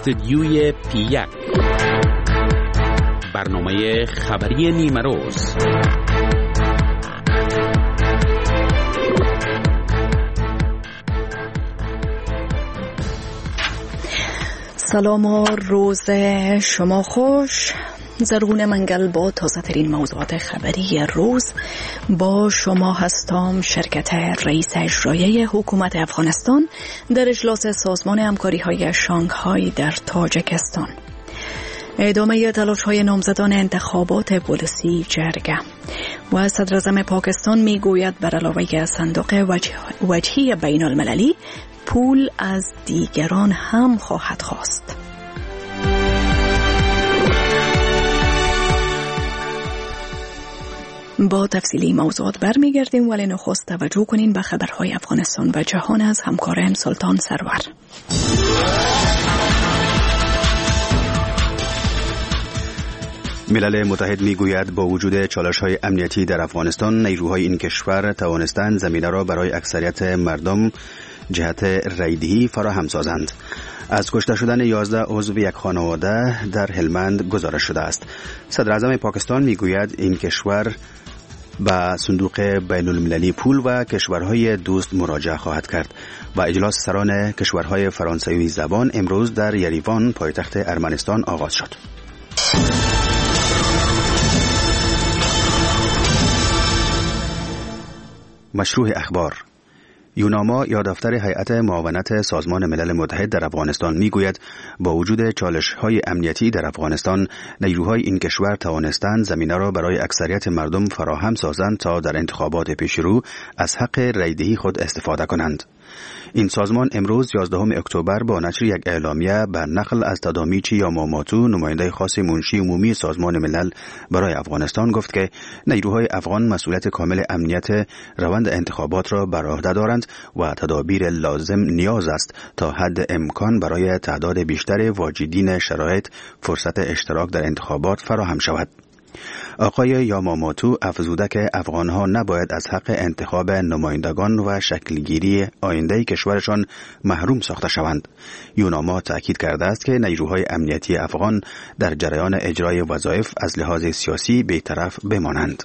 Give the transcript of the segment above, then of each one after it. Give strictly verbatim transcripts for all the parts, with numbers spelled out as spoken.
استودیوی پی یک، برنامه خبری نیمه روز. سلام و روز شما خوش. زرغون منگل با تازه ترین موضوعات خبری روز با شما هستم. شرکت رئیس اجرایی حکومت افغانستان در اجلاس سازمان همکاری های شانگهای در تاجیکستان. ادامه تلاش های نامزدان انتخابات پلیسی جرگه و صدر اعظم پاکستان می گوید بر علاوه صندوق وجهی بین المللی پول از دیگران هم خواهد خواست. با تفصیلی موضوعات برمیگردیم، ولی نخست توجه کنین به خبرهای افغانستان و جهان از همکارم سلطان سرور. ملل متحد میگوید با وجود چالش‌های امنیتی در افغانستان، نیروهای این کشور توانستند زمینه را برای اکثریت مردم جهت رایدهی فراهم سازند. از کشته شدن یازده عضو یک خانواده در هلمند گزارش شده است. صدر اعظم پاکستان میگوید این کشور به صندوق بین المللی پول و کشورهای دوست مراجعه خواهد کرد. و اجلاس سران کشورهای فرانسوی زبان امروز در یریوان پایتخت ارمنستان آغاز شد. مشروع اخبار. یوناما یا دفتر هیئت معاونت سازمان ملل متحد در افغانستان میگوید با وجود چالش‌های امنیتی در افغانستان، نیروهای این کشور توانستند زمینه را برای اکثریت مردم فراهم سازند تا در انتخابات پیشرو از حق رایدهی خود استفاده کنند. این سازمان امروز یازدهم اکتبر با نشر یک اعلامیه بر نقل از تدامیچی یا ماماتو، نماینده خاص منشی عمومی سازمان ملل برای افغانستان، گفت که نیروهای افغان مسئولیت کامل امنیت روند انتخابات را بر عهده دارند و تدابیر لازم نیاز است تا حد امکان برای تعداد بیشتر واجدین شرایط فرصت اشتراک در انتخابات فراهم شود. آقای یاماماتو افزوده که افغانها نباید از حق انتخاب نمایندگان و شکلگیری آینده کشورشان محروم ساخته شوند. یوناما تأکید کرده است که نیروهای امنیتی افغان در جریان اجرای وظایف از لحاظ سیاسی بی‌طرف بمانند.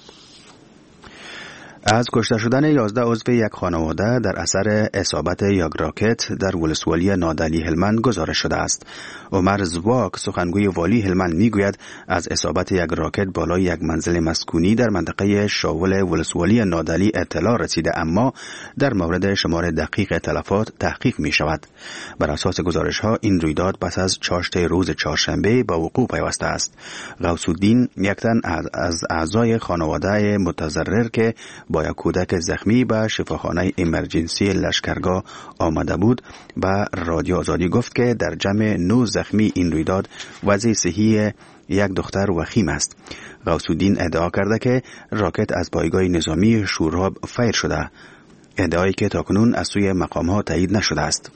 از کشته شدن یازده عضو یک خانواده در اثر اصابت یک راکت در ولسوالی نادعلی هلمند گزارش شده است. عمر زواک، سخنگوی والی هلمند، میگوید از اصابت یک راکت بالای یک منزل مسکونی در منطقه شاول ولسوالی نادعلی اطلاع رسیده، اما در مورد شمار دقیق تلفات تحقیق می شود. بر اساس گزارش ها این رویداد پس از چاشت روز چهارشنبه با وقوع پیوسته است. غوث الدین، یک تن از اعضای خانواده متضرر که با یک کودک زخمی به شفاخانه امرجنسی لشکرگاه آمده بود، به رادیو آزادی گفت که در جمع نه زخمی این رویداد وضع صحی یک دختر وخیم است. غوث الدین ادعا کرده که راکت از پایگاه نظامی شوراب فیر شده، ادعایی که تاکنون از سوی مقام‌ها تایید نشده است.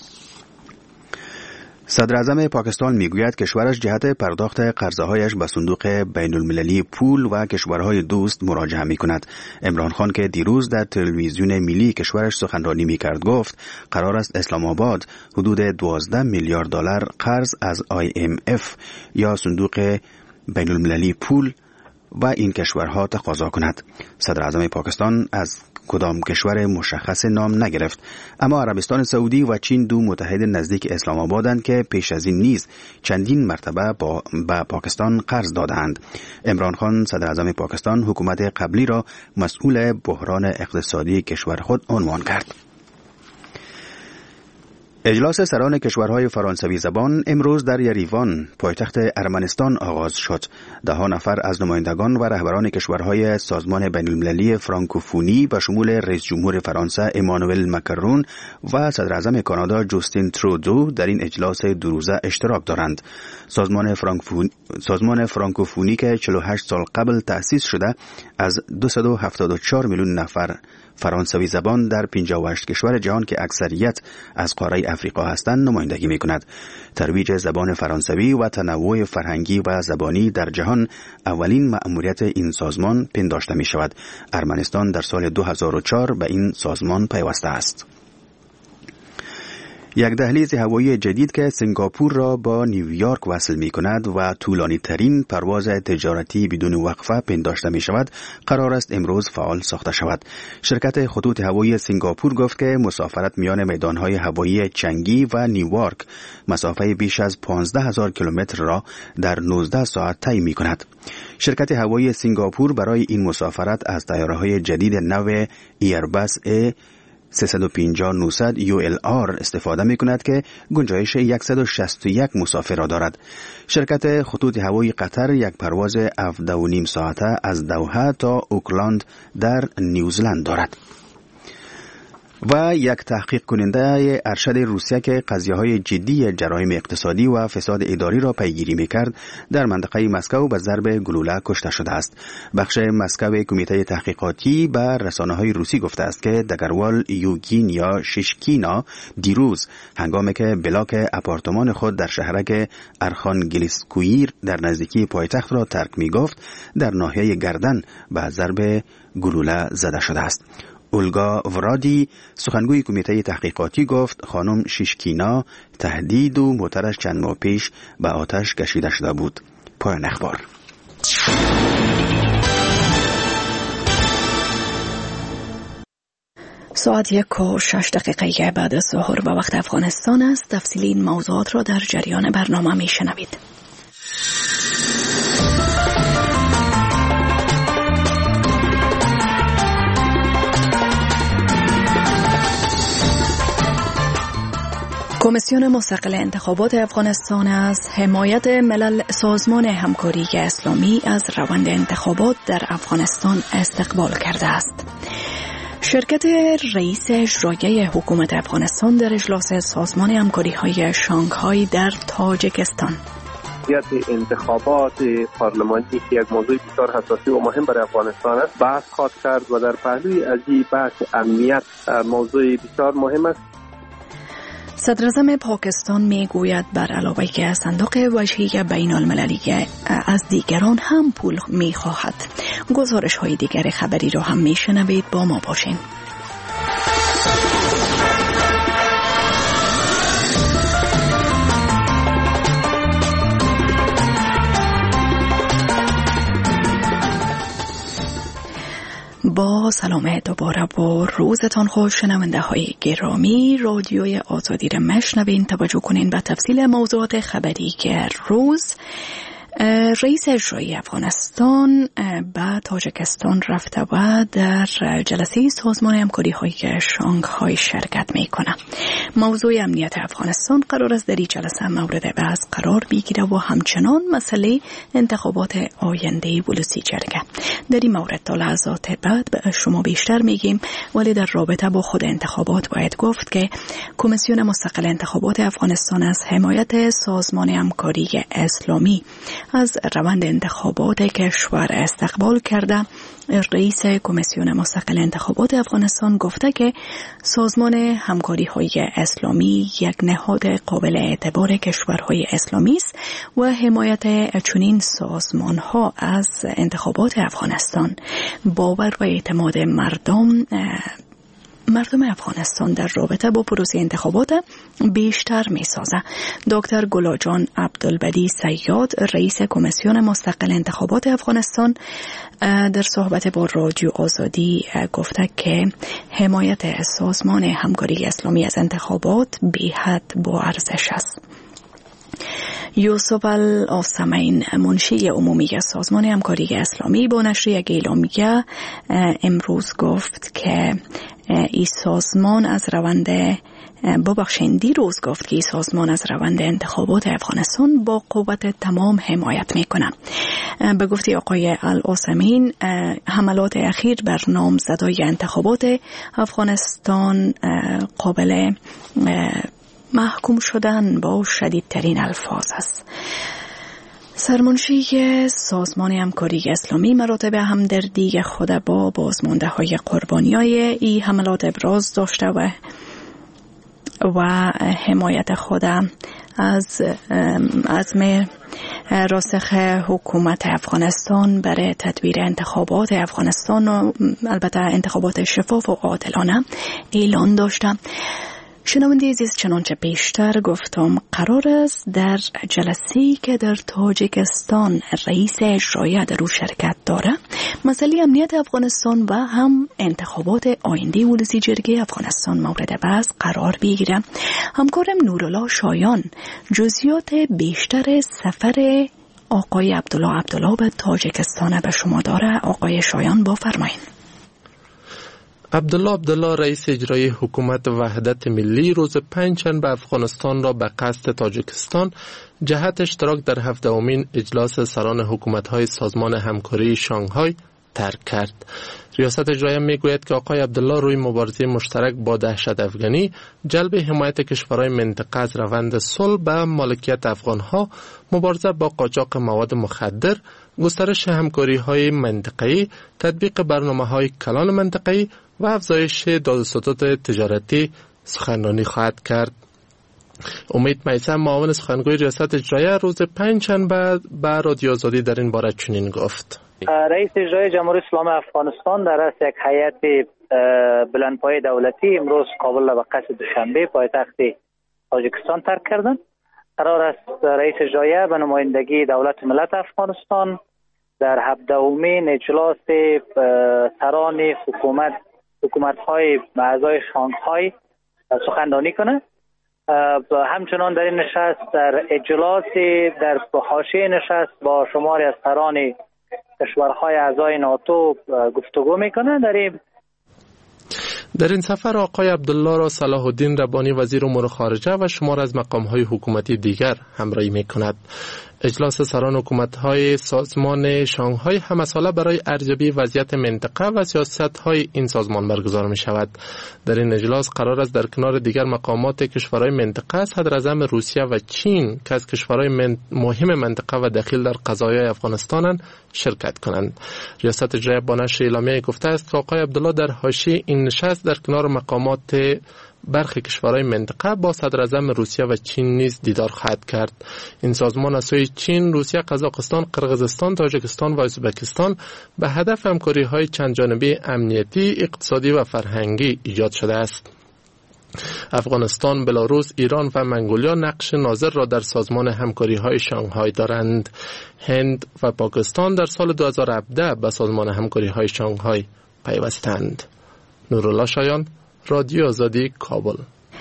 صدر اعظم پاکستان میگوید کشورش جهت پرداخت قرضه‌هایش به صندوق بین المللی پول و کشورهای دوست مراجعه می‌کند. عمران خان که دیروز در تلویزیون ملی کشورش سخنرانی می‌کرد گفت قرار است اسلام آباد حدود دوازده میلیارد دلار قرض از آی ام اف یا صندوق بین المللی پول و این کشورها تقاضا کند. صدر اعظم پاکستان از کدام کشور مشخص نام نگرفت، اما عربستان سعودی و چین دو متحد نزدیک اسلام آبادند که پیش از این نیز چندین مرتبه با با پاکستان قرض دادند. عمران خان، صدر اعظم پاکستان، حکومت قبلی را مسئول بحران اقتصادی کشور خود عنوان کرد. اجلاس سران کشورهای فرانسوی زبان امروز در یریوان پایتخت ارمنستان آغاز شد. ده ها نفر از نمایندگان و رهبران کشورهای سازمان بین المللی فرانکوفونی به شمول رئیس جمهور فرانسه امانوئل مکرون و صدر اعظم کانادا جوستین ترودو در این اجلاس دو روزه اشتراک دارند. سازمان فرانکوفونی سازمان فرانکوفونی که چهل و هشت سال قبل تأسیس شده، از دویست و هفتاد و چهار میلیون نفر فرانسوی زبان در پنجاه و هشت کشور جهان که اکثریت از قاره افریقا هستند نمایندگی می‌کند. ترویج زبان فرانسوی و تنوع فرهنگی و زبانی در جهان اولین مأموریت این سازمان پنداشته می‌شود. ارمنستان در سال دو هزار و چهار به این سازمان پیوسته است. یک دهلیز هوایی جدید که سنگاپور را با نیویورک وصل می کند و طولانی ترین پرواز تجارتی بدون وقفه پنداشته می شود قرار است امروز فعال ساخته شود. شرکت خطوط هوایی سنگاپور گفت که مسافرت میان میدانهای هوایی چنگی و نیویورک مسافه بیش از پانزده هزار کیلومتر را در نوزده ساعت طی می کند. شرکت هوایی سنگاپور برای این مسافرت از طیاره‌های جدید نو ایرباس ای سیصد و پنجاه نهصد یو ال آر استفاده می کند که گنجایش صد و شصت و یک مسافر را دارد. شرکت خطوط هوایی قطر یک پرواز هفده و نیم ساعته از دوحه تا اوکلند در نیوزلند دارد. و یک تحقیق کننده ارشد روسیه که قضیه‌های جدی جرایم اقتصادی و فساد اداری را پیگیری می‌کرد در منطقه مسکو به ضرب گلوله کشته شده است. بخش مسکو کمیته تحقیقاتی به رسانه‌های روسی گفته است که دگروال یوگینیا شیشکینا دیروز هنگامی که بلاک آپارتمان خود در شهرک ارخانگلسکویر در نزدیکی پایتخت را ترک می‌گفت در ناحیه گردن به ضرب گلوله زده شده است. اولگا ورادی سخنگوی کمیته تحقیقاتی گفت خانم شیشکینا تهدید و موترش چند ماه پیش به آتش کشیده شده بود. پایان اخبار. ساعت یک و شش دقیقه بعد از ظهر به وقت افغانستان است. تفصیل این موضوعات را در جریان برنامه می شنوید. کمیسیون مستقل انتخابات افغانستان از حمایت ملل سازمان همکاری اسلامی از روند انتخابات در افغانستان استقبال کرده است. شرکت رئیس اجرایی حکومت افغانستان در اجلاس سازمان همکاری‌های شانگهای در تاجیکستان انتخابات پارلمانی که یک موضوع بسیار حساسی و مهم برای افغانستان است بحث خواهد کرد و در پهلوی از این بحث امنیت موضوع بسیار مهم است. صدراعظم پاکستان میگوید بر علاوه که صندوق وجهی بین المللی از دیگران هم پول میخواهد. گزارش های دیگر خبری را هم میشنوید، با ما باشین. با سلام دوباره و روزتان خوش شنونده های گرامی. رادیوی آزادی را مشنوین. توجه کنین به تفصیل موضوعات خبری که روز رئیس اجرایی افغانستان به تاجیکستان رفته و در جلسه سازمان همکاری‌های شانگهای شرکت میکنه. موضوع امنیت افغانستان قرار است در این جلسه مورد بحث قرار بگیره و همچنان مسئله انتخابات آینده بلوچستان. در این مورد تا لحظات بعد به شما بیشتر میگیم، ولی در رابطه با خود انتخابات باید گفت که کمیسیون مستقل انتخابات افغانستان از حمایت سازمان همکاری اسلامی از روند انتخابات کشور استقبال کرده. رئیس کمیسیون مستقل انتخابات افغانستان گفته که سازمان همکاری‌های اسلامی یک نهاد قابل اعتبار کشورهای اسلامی است و حمایت چنین سازمان‌ها از انتخابات افغانستان باور و اعتماد مردم مردم افغانستان در رابطه با پروسه انتخابات بیشتر می سازه. دکتر گلاجان عبدالبدی صیاد رئیس کمیسیون مستقل انتخابات افغانستان در صحبت با رادیو آزادی گفته که حمایت سازمان همکاری اسلامی از انتخابات بی حد با ارزش است. یوسف الآسمین منشی عمومی سازمان همکاری اسلامی با نشر یک اعلامیه امروز گفت که این سازمان از روند ببخشین دیروز گفت که این سازمان از روند انتخابات افغانستان با قوت تمام حمایت میکنه. به گفته آقای الآسمین حملات اخیر بر نامزدای انتخابات افغانستان قابل محکوم شدن با شدیدترین الفاظ است. سرمنشی سازمان همکاری اسلامی مراتب همدردی خود با بازمانده های قربانی های این حملات ابراز داشته و و حمایت خود از عزم راسخ حکومت افغانستان برای تدبیر انتخابات افغانستان و البته انتخابات شفاف و عادلانه اعلان داشته. شنونده عزیز، چنانچه پیشتر گفتم قرار است در جلسه‌ای که در تاجیکستان رئیس اجرایی در او شرکت داره مسئله امنیت افغانستان و هم انتخابات آینده ولسی جرگه افغانستان مورد بحث قرار بگیره. همکارم نورالله شایان جزئیات بیشتر سفر آقای عبدالله عبدالله به تاجیکستان به شما داره. آقای شایان بفرمایید. عبدالله عبدالله رئیس اجرایی حکومت وحدت ملی روز پنجشنبه افغانستان را به قصد تاجیکستان جهت اشتراک در هفدهمین اجلاس سران حکومت‌های سازمان همکاری شانگهای ترک کرد. ریاست اجرایی میگوید که آقای عبدالله روی مبارزه مشترک با دهشت افغانی، جلب حمایت کشورهای منطقه از روند صلح به مالکیت افغانها، مبارزه با قاچاق مواد مخدر، گسترش همکاری‌های منطقه‌ای، تطبیق برنامه‌های کلان منطقه‌ای و افزایش دادوستد تجارتی سخنرانی خواهد کرد. امید میثم معاون سخنگوی ریاست اجرایی روز پنجشنبه به رادیو آزادی در این باره چنین گفت: رئیس اجرایی جمهوری اسلامی افغانستان در رأس یک هیئت بلندپایه دولتی امروز کابل را به قصد دوشنبه پایتخت تاجیکستان ترک کردند. قرار است رئیس اجرایی به نمایندگی دولت ملت افغانستان در هفدهمین اجلاس سران حکومت حکومت‌های اعضای شانگهای سخنرانی کنه. همچنان در این نشست در اجلاس در حاشیه نشست با شماری از سران کشورهای اعضای ناتو گفتگو میکنه. در این در این سفر آقای عبدالله را صلاح الدین ربانی وزیر امور خارجه و شمار از مقام‌های حکومتی دیگر همراهی میکند. اجلاس سران حکومت‌های سازمان شانگهای همساله برای ارزیابی وضعیت منطقه و سیاست‌های این سازمان برگزار می‌شود. در این اجلاس قرار است در کنار دیگر مقامات کشورهای منطقه صدراعظم روسیه و چین که از کشورهای من... مهم منطقه و دخیل در قضایای افغانستانند شرکت کنند. ریاست اجرایی با نشر اعلامیه گفته است که آقای عبدالله در حاشیه این نشست در کنار مقامات برخی کشورهای منطقه با صدراعظم روسیه و چین نیز دیدار خواهد کرد. این سازمان از سوی چین، روسیه، قزاقستان، قرقیزستان، تاجیکستان و ازبکستان به هدف همکاری‌های چندجانبه امنیتی، اقتصادی و فرهنگی ایجاد شده است. افغانستان، بلاروس، ایران و منگولیا نقش ناظر را در سازمان همکاری‌های شانگهای دارند. هند و پاکستان در سال دو هزار و هفده به سازمان همکاری‌های شانگهای پیوستند. نورالله شایان، رادیو آزادی، کابل.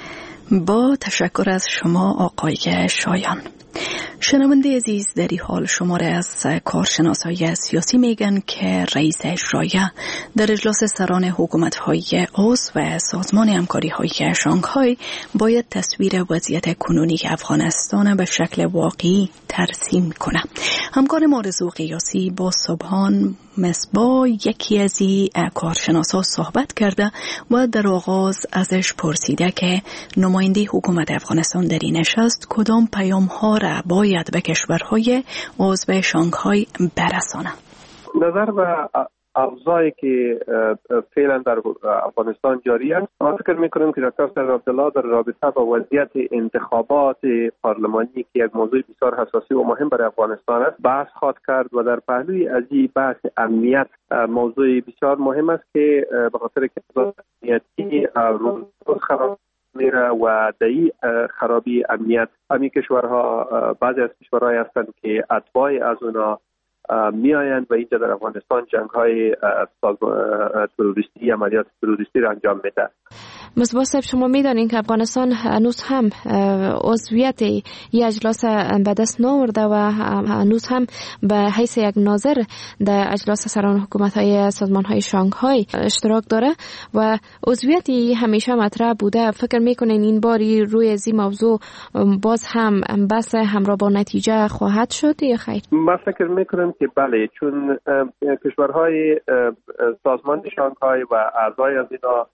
با تشکر از شما آقای شایان. شنونده عزیز، در این حال شماره از کارشناسای سیاسی میگن که رئیس اجرایی در اجلاس سران حکومت‌های عضو و سازمان همکاری‌های شانگهای باید تصویر وضعیت کنونی افغانستان به شکل واقعی ترسیم کنه. همکار آرزو قیاسی با سبحان مصباح یکی از این کارشناسا صحبت کرده و در آغاز ازش پرسیده که نماینده حکومت افغانستان در این نشست کدام پیام‌ها را باید به کشورهای عضو شانگهای برسانه. نظر به اوضاعی که فعلا در افغانستان جاری است، ما فکر می‌کنیم که دکتر سید عبدالله در رابطه با وضعیت انتخابات پارلمانی که یک موضوع بسیار حساسی و مهم برای افغانستان است بحث خواهد کرد و در پهلوی از این بحث امنیت موضوع بسیار مهم است که به خاطر که امنیتی روز خراب میره و دایی خرابی امنیت همین کشورها بعضی از کشورهای هستند که اتباع از اونا می آیند و اینجا در افغانستان جنگ های تروریستی، عملیات تروریستی را انجام میده. مصباح صاحب، شما میدانید که افغانستان هنوز هم عضویت یک اجلاس به دست نآورده و هنوز هم به حیث یک ناظر در اجلاس سران حکومت‌های سازمان‌های شانگهای اشتراک داره و عضویتی همیشه مطرح بوده. فکر میکنین این باری روی از این موضوع باز هم بحث همراه با نتیجه خواهد شد یا خیر؟ من فکر میکنم که بله، چون کشورهای سازمان شانگهای و اعضای از اینا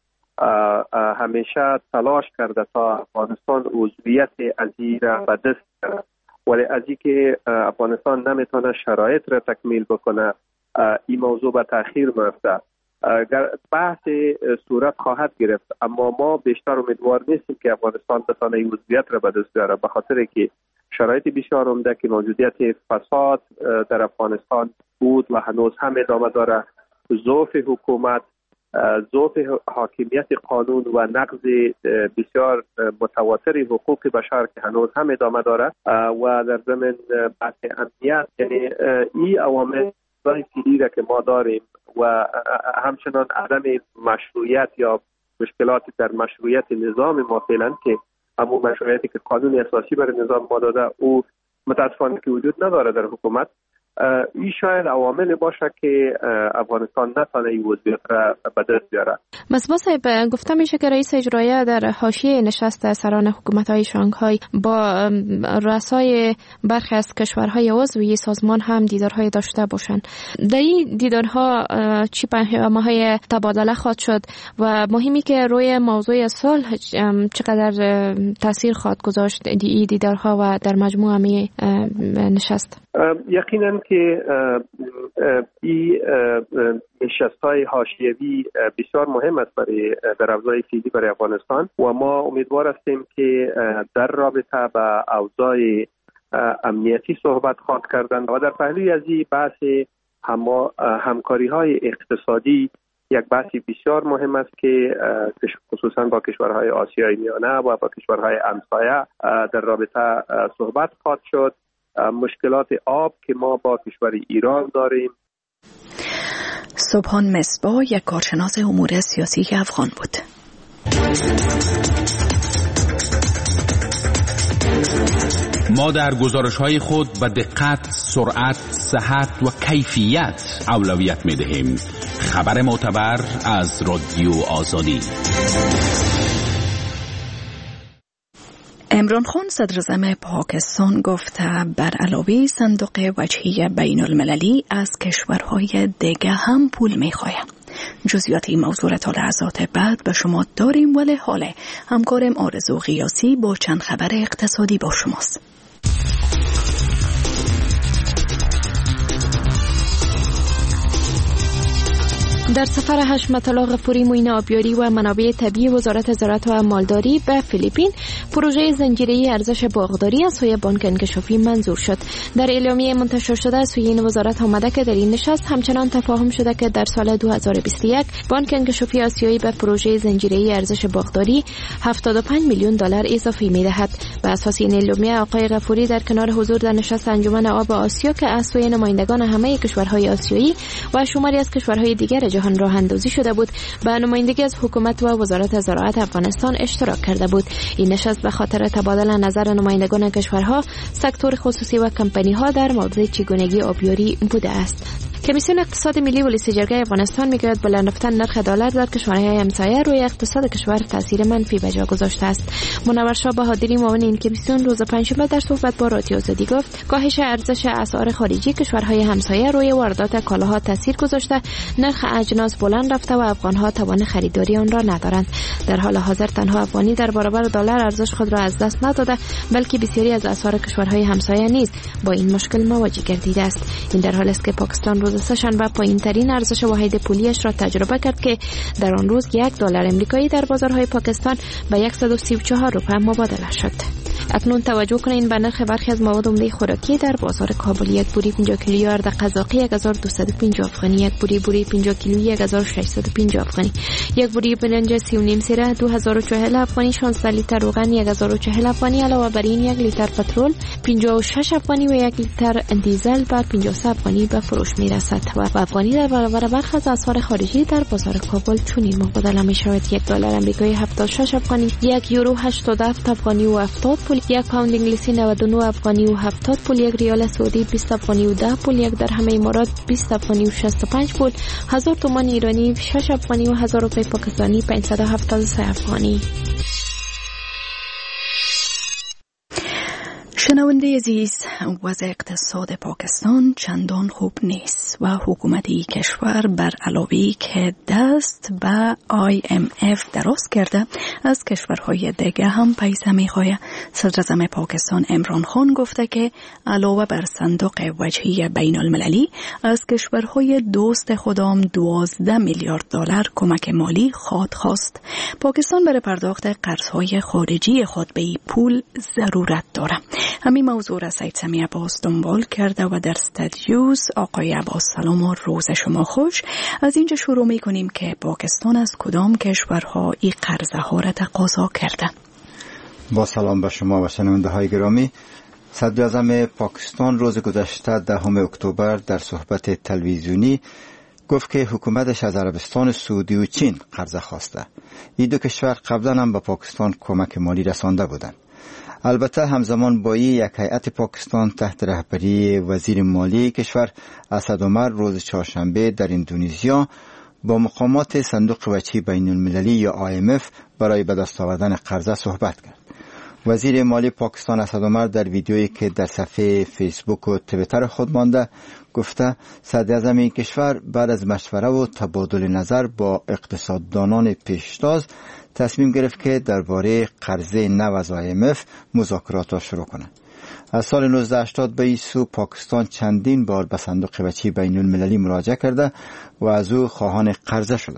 همیشه تلاش کرده تا افغانستان عضویت ازی را به دست کنه، ولی از اینکه افغانستان نمیتونه شرایط را تکمیل بکنه این موضوع به تأخیر میفته. بحث صورت خواهد گرفت، اما ما بیشتر امیدوار نیستیم که افغانستان بتونه این عضویت را به دست بیاره، به خاطر که شرایط بسیار عمده که موجودیت فساد در افغانستان بود و هنوز هم ادامه داره، ضعف حکومت ضعف حاکمیت قانون و نقض بسیار متواتر حقوق بشر که هنوز هم ادامه داره و در ضمن بحث امنیت، یعنی این عوامل فعلی را که ما داریم و همچنان عدم مشروعیت یا مشکلات در مشروعیت نظام ما فعلا که همون مشروعیتی که قانون اساسی برای نظام ما داده او متاسفانه که وجود نداره در حکومت، این شاید عوامل باشه که افغانستان نتونه این وضعیت را به دست بیاره. مصباح صاحب، گفته میشه که رئیس اجرایی در حاشیه نشست سران حکومت‌های شانگهای با رؤسای برخی از کشورهای عضو سازمان هم دیدارهای داشته باشند. در این دیدارها چی پیام‌های تبادله خواهد شد و مهمی که روی موضوع صلح چقدر تاثیر خواهد گذاشت این دیدارها و در مجموع همه نشست؟ یقینا که این نشست‌های حاشیه‌ای بسیار مهم است برای در اوضاع فعلی برای افغانستان و ما امیدوار هستیم که در رابطه با اوضاع امنیتی صحبت خواهد کردند و در پهلوی از این بحث همکاری‌های اقتصادی یک بحثی بسیار مهم است که خصوصا با کشورهای آسیای میانه و با کشورهای همسایه در رابطه صحبت خواهد شد. مشکلات آب که ما با کشور ایران داریم. سبحان مصباح یک کارشناس امور سیاسی افغان بود. ما در گزارش‌های خود به دقت، سرعت، صحت و کیفیت اولویت می‌دهیم. خبر معتبر از رادیو آزادی. عمران خان صدر اعظم پاکستان گفته بر علاوه صندوق وجهی بین المللی از کشورهای دیگه هم پول میخوایم. جزئیات این موضوع را تا لحظات بعد به شما داریم، ولی حالا همکارم آرزو غیاسی با چند خبر اقتصادی با شماست. در سفر حشمت الله غفوری معین آبیاری و منابع طبیعی وزارت زراعت و مالداری به فیلیپین، پروژه زنجیره‌ای ارزش باغداری از سوی بانک انکشافی منظور شد. در اعلامیه منتشر شده از سوی این وزارت آمده که در این نشست همچنان تفاهم شده که در سال دو هزار و بیست و یک بانک انکشافی آسیایی به پروژه زنجیره‌ای ارزش باغداری هفتاد و پنج میلیون دلار اضافی می‌دهد. بر اساس این اعلامیه آقای غفوری در کنار حضور در نشست انجمن آب آسیا که از سوی نمایندگان همه کشورهای آسیایی و شماری از کشورهای دیگر جهان راه اندازی شده بود، به نمایندگی از حکومت و وزارت زراعت افغانستان اشتراک کرده بود. این نشست به خاطر تبادل نظر نمایندگان کشورها، سکتور خصوصی و کمپانی‌ها در مورد چگونگی آبیاری بوده است. کمیسیون اقتصاد ملی و لیست جرگه افغانستان میگوید بلند رفتن نرخ دلار در کشورهای همسایه روی اقتصاد کشور تاثیر منفی به جا گذاشته است. منور شاه بهادری معاون این کمیسیون روز پنجشنبه در صحبت با رادیو آزادی گفت کاهش ارزش اسعار خارجی کشورهای همسایه روی واردات کالاها تاثیر گذاشته، نرخ اجناس بلند رفته و افغانها توان خریداری آن را ندارند. در حال حاضر تنها افغانی در برابر دلار ارزش خود را از دست نداده، بلکه بسیاری از اسعار کشورهای همسایه نیز با این مشکل مواجه گردیده است. این در حالی است که پاکستان روز سه‌شنبه پایین ترین ارزش واحد پولیش را تجربه کرد که در آن روز یک دلار امریکایی در بازارهای پاکستان به صد و سی و چهار روپیه مبادله شد. اکنون توجه کنین به نرخ برخی از مواد عمده خوراکی در بازار کابل. یک بوری پنجاه کیلویی ارد قزاقی یک هزار و دویست و پنجاه افغانی، یک بوری بوری پنجاه کیلویی یک هزار و ششصد و پنجاه افغانی، یک بوری برنج سی و نیم سیره دو هزار و چهل افغانی، شانزده لیتر روغن یک هزار و چهل افغانی. علاوه بر این یک لیتر پترول پنجاه و شش افغانی و یک لیتر دیزل بر پنجاه و سه افغانی به فروش میرسد و افغانی در برابر برخی از اسعار خارجی در بازار کابل چنین مبادله می شود: یک دلار امریکایی هفتاد و شش افغانی، یک یورو هشتاد و هفت افغانی و هفتاد پول، یک پوند انگلیسی نود و نه افغانی و هفتاد پول، یک ریال سعودی بیست افغانی و ده پول، یک درهم امارات بیست افغانی و شصت و پنج پول، هزار تومان ایرانی شش افغانی و هزار روپیه پاکستانی پانصد و هفتاد و سه افغانی. شنونده عزیز، وضع اقتصاد پاکستان چندان خوب نیست و حکومت این کشور بر علاوه که دست به آی ام اف دراز کرده، از کشورهای دیگه هم پیسه میخواه. صدر اعظم پاکستان عمران خان گفته که علاوه بر صندوق وجهی بین المللی از کشورهای دوست خودم دوازده میلیارد دلار کمک مالی خواهد خواست. پاکستان برای پرداخت قرضهای خارجی خود به این پول ضرورت داره. همین موضوع را سید سمی عباس دنبال کرده و در استودیوز. آقای عباس سلام و روز شما خوش. از اینجا شروع می کنیم که پاکستان از کدام کشورها این قرضه ها را تقاضا کرده؟ با سلام به شما و شنونده های گرامی. صدر اعظم پاکستان روز گذشته دهم اکتبر در صحبت تلویزیونی گفت که حکومتش از عربستان سعودی و چین قرضه خواسته. این دو کشور قبلا هم به پاکستان کمک مالی رسانده بودند. البته همزمان با این یک هیئت پاکستان تحت رهبری وزیر مالی کشور اسد عمر روز چهارشنبه در اندونزیا با مقامات صندوق وجهی بین المللی یا آی ام اف برای به دست آوردن قرضه صحبت کرد. وزیر مالی پاکستان اسد عمر در ویدیویی که در صفحه فیسبوک و توییتر خود مانده گفته صدر اعظم این کشور بعد از مشوره و تبادل نظر با اقتصاددانان پیشتاز تصمیم گرفت که درباره قرضه نو از آی ام اف مذاکرات را شروع کنند. از سال نوزده هشتاد به این سو پاکستان چندین بار به صندوق وجهی بین المللی مراجعه کرده و از او خواهان قرضه شده.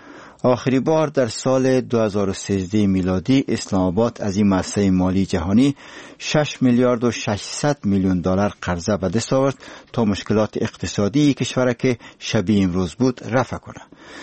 آخری بار در سال دو هزار و سیزده میلادی اسلام آباد از این مؤسسه مالی جهانی شش میلیارد و ششصد میلیون دلار قرضه به دست آورد تا مشکلات اقتصادی کشور که شبیه امروز بود رفع کنه.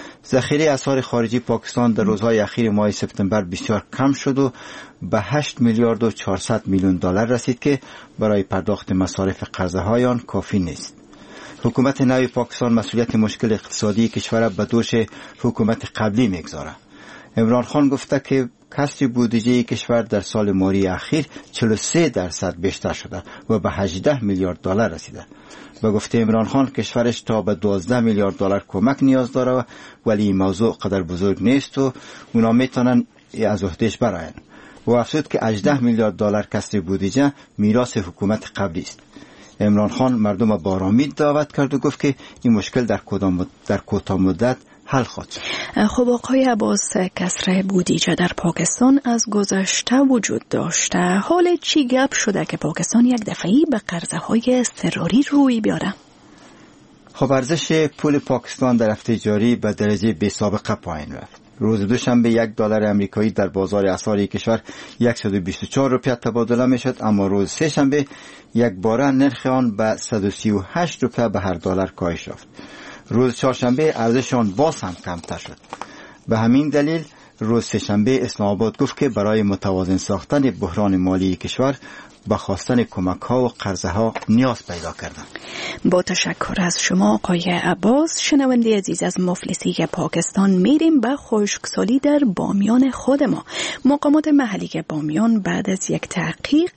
ذخیره اسعار خارجی پاکستان در روزهای اخیر ماه سپتامبر بسیار کم شد و به هشت میلیارد و چهارصد میلیون دلار رسید که برای پرداخت مصارف قرضه های آن کافی نیست. حکومت نوی پاکستان مسئولیت مشکل اقتصادی کشور به دوش حکومت قبلی میگذاره. عمران خان گفته که کسر بودجه کشور در سال مالی اخیر چهل و سه درصد بیشتر شده و به هجده میلیارد دلار رسیده. به گفته عمران خان کشورش تا به دوازده میلیارد دلار کمک نیاز داره ولی این موضوع قدر بزرگ نیست و اونا میتونن از عهدهش برآیند. و افزود که هجده میلیارد دلار کسر بودجه میراث حکومت قبلی است. عمران خان مردم با آرامی دعوت کرد و گفت که این مشکل در کدام در کوتاه مدت حل خواهد شد. خب آقای عباس، کسر بودجه در پاکستان از گذشته وجود داشته. حال چی گپ شده که پاکستان یک دفعی به قرضه های اضطراری روی بیاره؟ خب ارزش پول پاکستان در هفته جاری به درجه بی سابقه پایین رفت. روز دوشنبه یک دلار امریکایی در بازار اسعار کشور صد و بیست و چهار روپیه تبادله می شد، اما روز سه شنبه یک باره نرخ آن به صد و سی و هشت روپیه به هر دلار کاهش یافت. روز چهارشنبه ارزش آن باز هم کمتر شد. به همین دلیل روز سه شنبه اسلام آباد گفت که برای متوازن ساختن بحران مالی کشور با خواستن کمک ها و قرضه ها نیاز پیدا کردند. با تشکر از شما آقای عباس. شنونده عزیز، از مفلسی پاکستان میریم به خشکسالی در بامیان خود ما. مقامات محلی بامیان بعد از یک تحقیق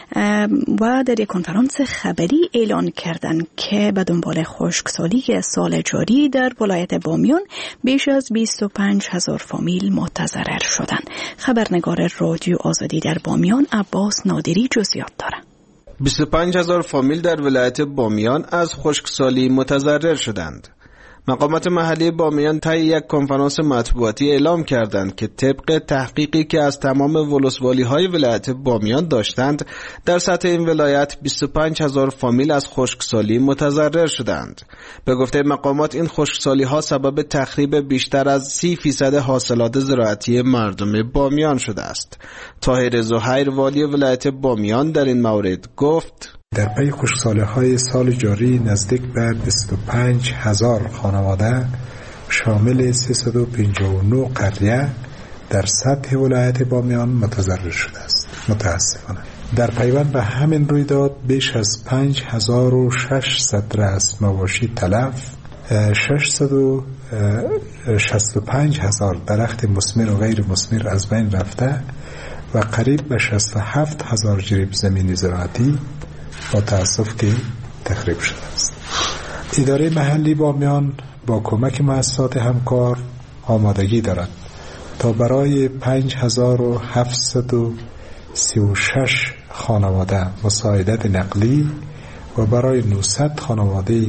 و در یک کنفرانس خبری اعلان کردند که به دنبال خشکسالی سال جاری در ولایت بامیان بیش از بیست و پنج هزار فامیل متضرر شدند. خبرنگار رادیو آزادی در بامیان عباس نادری جزئیات داره. بیست و پنج هزار فامیل در ولایت بامیان از خشکسالی متضرر شدند. مقامات محلی بامیان طی یک کنفرانس مطبوعاتی اعلام کردند که طبق تحقیقی که از تمام ولسوالی‌های ولایت بامیان داشتند، در سطح این ولایت بیست و پنج هزار فامیل از خشکسالی متضرر شدند. به گفته مقامات این خشکسالی‌ها سبب تخریب بیشتر از سی فیصد حاصلات زراعتی مردم بامیان شده است. طاهر زهیر والی ولایت بامیان در این مورد گفت: در پی خشکسالی‌های سال جاری نزدیک به بیست و پنج هزار خانواده شامل سیصد و پنجاه و نه قریه در سطح ولایت بامیان متضرر شده است. متاسفانه در پیوند به همین رویداد بیش از پنج هزار و ششصد رأس مواشی تلف، ششصد و شصت و پنج هزار درخت مثمر و غیر مثمر از بین رفته و قریب به شصت و هفت هزار جریب زمین زراعتی با تأسف که تخریب شده است. اداره محلی بامیان با کمک مؤسسات همکار آمادگی دارد تا برای پنج هزار و هفتصد و سی و شش خانواده مساعدت نقلی و برای نهصد خانواده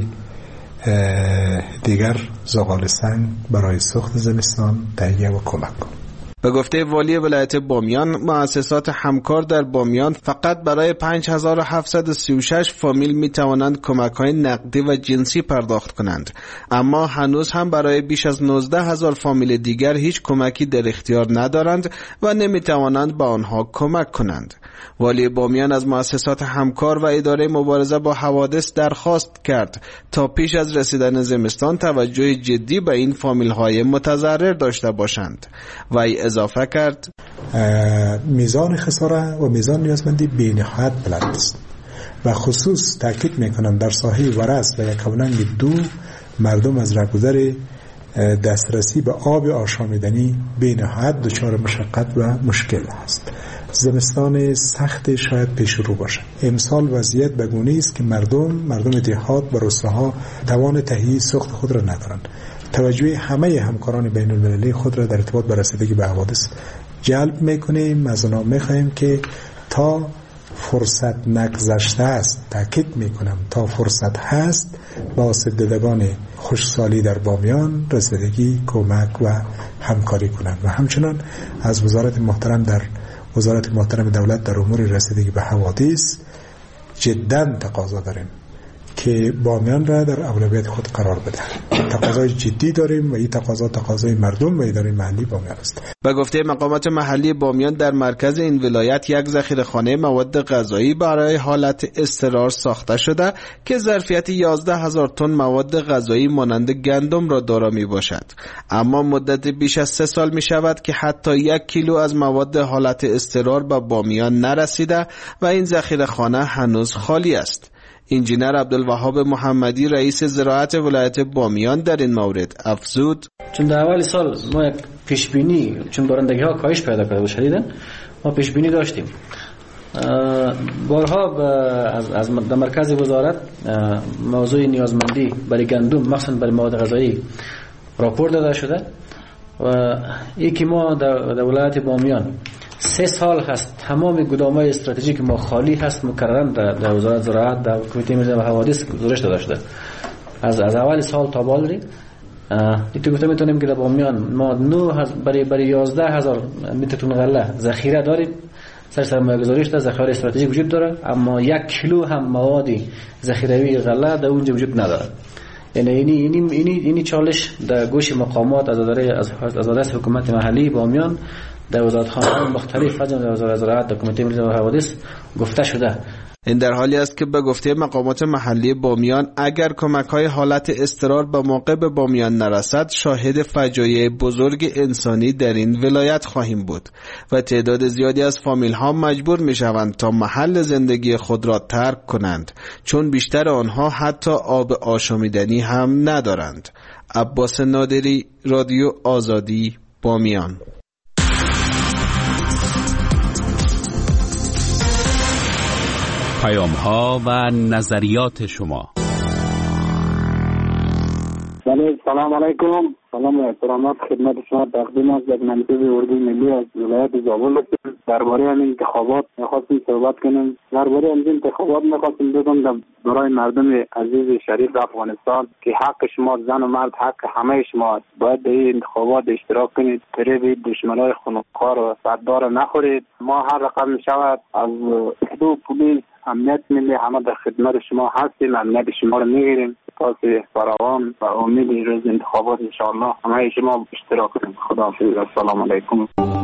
دیگر زغال سنگ برای سوخت زمستان تهیه و کمک کند. به گفته والی ولایت بامیان، مؤسسات همکار در بامیان فقط برای پنج هزار و هفتصد و سی و شش فامیل می توانند کمک‌های نقدی و جنسی پرداخت کنند، اما هنوز هم برای بیش از نوزده هزار فامیل دیگر هیچ کمکی در اختیار ندارند و نمی توانند به آنها کمک کنند. والی بامیان از مؤسسات همکار و اداره مبارزه با حوادث درخواست کرد تا پیش از رسیدن زمستان توجه جدی به این فامیل‌های متضرر داشته باشند. و ای اضافه کرد میزان خساره و میزان نیازمندی بی‌نهایت بلند است و خصوص تاکید میکنم در ساحه ورس و یکاوننگ دو مردم از رهگذر دسترسی به آب آشامیدنی بی‌نهایت دچار مشقت و مشکل است. زمستان سخت شاید پیش رو باشه. امسال وضعیت بگونه است که مردم مردم دیهات و روستاها توان تهیه سوخت خود را ندارند. توجه همه همکاران بین المللی خود را در ارتباط با رسیدگی به حوادث جلب میکنیم. از آنها میخواهیم که تا فرصت نگذشته است، تاکید میکنم تا فرصت هست، با سددگان خوشسالی در بامیان رسیدگی، کمک و همکاری کنند. و همچنان از وزارت محترم در وزارت محترم دولت در امور رسیدگی به حوادث جدا تقاضا داریم که بامیان را در اولویت خود قرار بده. تقاضای جدی داریم و این تقاضا تقاضای مردم و اداره محلی بامیان است. به گفته مقامات محلی بامیان در مرکز این ولایت یک ذخیره‌خانه مواد غذایی برای حالت اضطرار ساخته شده که ظرفیت یازده هزار تن مواد غذایی مانند گندم را دارا می باشد. اما مدت بیش از سه سال می شود که حتی یک کیلو از مواد حالت اضطرار به بامیان نرسیده و این ذخیره‌خانه هنوز خالی است. انجینر عبدالوهاب محمدی رئیس زراعت ولایت بامیان در این مورد افزود: چون در اول سال ما یک پیشبینی، چون بارندگی ها کاهش پیدا کرده بود شدیداً، ما پیشبینی داشتیم. بارها از از در مرکز وزارت موضوع نیازمندی برای گندم مخصوصا برای مواد غذایی راپور داده شده و یکی ما در ولایت بامیان سه سال هست تمام گدام‌های استراتژیک ما خالی هست. مکرراً در, در وزارت زراعت در کمیته ملی حوادث گزارش داده شده. از از اول سال تا بالری دیگه گفتم میتونیم که در بامیان ما نه برای برای یازده هزار متر تن غله ذخیره داریم. سر سرمایه گذاری شده، ذخایر استراتژیک وجود داره، اما یک کیلو هم موادی ذخیروی غله در اونجا وجود نداره. یعنی اینی اینی اینی اینی چالش در گوش مقامات از اداره از از دست حکومت محلی بامیان در وزارتخانه‌های مختلف از جمله وزارت زراعت و کمیته ملی حوادث گفته شده. این در حالی است که به گفته مقامات محلی بامیان اگر کمک‌های حالت اضطرار به موقع به بامیان نرسد شاهد فجایع بزرگ انسانی در این ولایت خواهیم بود و تعداد زیادی از فامیل‌ها مجبور می‌شوند تا محل زندگی خود را ترک کنند چون بیشتر آنها حتی آب آشامیدنی هم ندارند. عباس نادری، رادیو آزادی، بامیان. پیام ها و نظریات شما. بله، سلام علیکم. سلام و احترامات خدمت شما تقدیم است. یک منطقه اردوی ملی از ولایت زابل هستیم. درباره همین انتخابات می‌خواستیم صحبت کنیم. درباره همین انتخابات می‌خواستیم بگم برای مردم عزیز شریف افغانستان که حق شما زن و مرد حق همه شما است. باید به این انتخابات اشتراک کنید. فریب دشمنای خونخوار و صددار نخورید. ما هر رقم می‌شود از حدود پلیس امنیت ملی همه در خدمت شما هستیم. امنیت شما رو میگیریم. پاس فراوان و امید روز انتخابات انشاءالله همه شما اشتراک کنید. خداحافظ. السلام علیکم.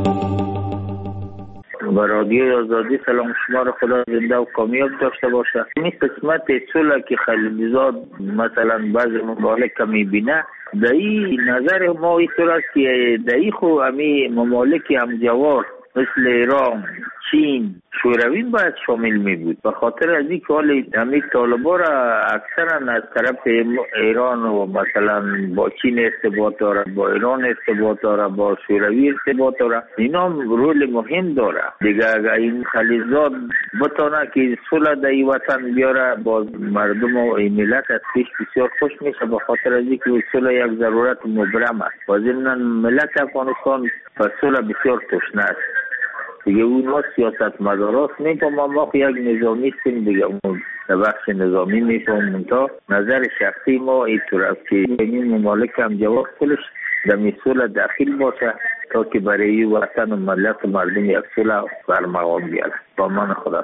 و رادیو آزادی سلام شما رو خدا زنده و کامیاب داشته باشه. این قسمت صلح که خلیلزاد مثلا بعض ممالک کمی بینه در این نظر ما اینطور است که در این خو امی ممالک همجوار مثل ایران، چین، شوروی باید شامل می بود. به خاطر از این که حال همین طالبا را اکثرا از طرف ایران و مثلا با چین ارتباط داره، با ایران ارتباط داره، با شوروی ارتباط داره. اینا هم رول مهم داره. دیگه اگر این خلیزات بتانه که صلح در این وطن بیاره با مردم و ملت از پیش بسیار خوش میشه. به خاطر از این که صلح یک ضرورت مبرم است. و ضمناً ملت افغانستان به صلح بسیار تشنه است. دیگه اون سیاست مداراست میفهمم ما یک نظامی هستیم دیگه اون بخش نظامی میفهمم تا نظر شخصی ما اینطور است که این ممالک هم جواب خودش در صلح داخل باشه تا که برای وطن و ملت و مردم یک صلح برمغان بیاره. با من خدا.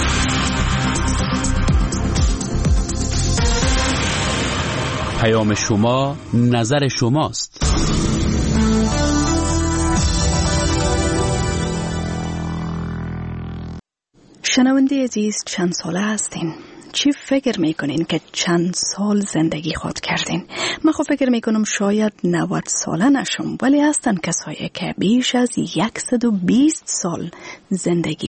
پیام شما نظر شماست. شنونده عزیز، چند ساله هستین؟ چی فکر میکنین که چند سال زندگی خود کردین؟ من خب فکر میکنم شاید نود ساله نشم، ولی هستن کسایی که بیش از صد و بیست سال زندگی